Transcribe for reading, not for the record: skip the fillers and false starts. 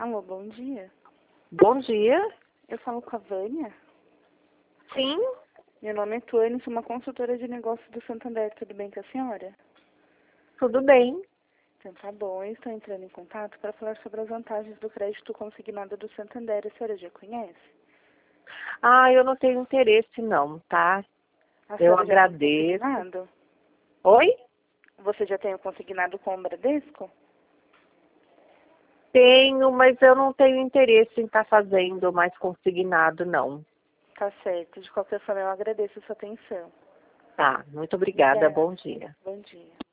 Alô, bom dia. Bom dia. Eu falo com a Vânia. Sim, Meu nome é Tuane, sou uma consultora de negócios do Santander. Tudo bem com a senhora? tudo bem. Então tá bom, eu estou entrando em contato para falar sobre as vantagens do crédito consignado do Santander. A senhora já conhece? Ah, eu não tenho interesse não, tá? A Eu senhora já tem agradeço. consignado? Oi? Você já tem o consignado com o Bradesco? Tenho, mas eu não tenho interesse em estar fazendo mais consignado, não. Tá certo. De qualquer forma, eu agradeço a sua atenção. Tá, muito obrigada. Obrigada. Bom dia. Bom dia.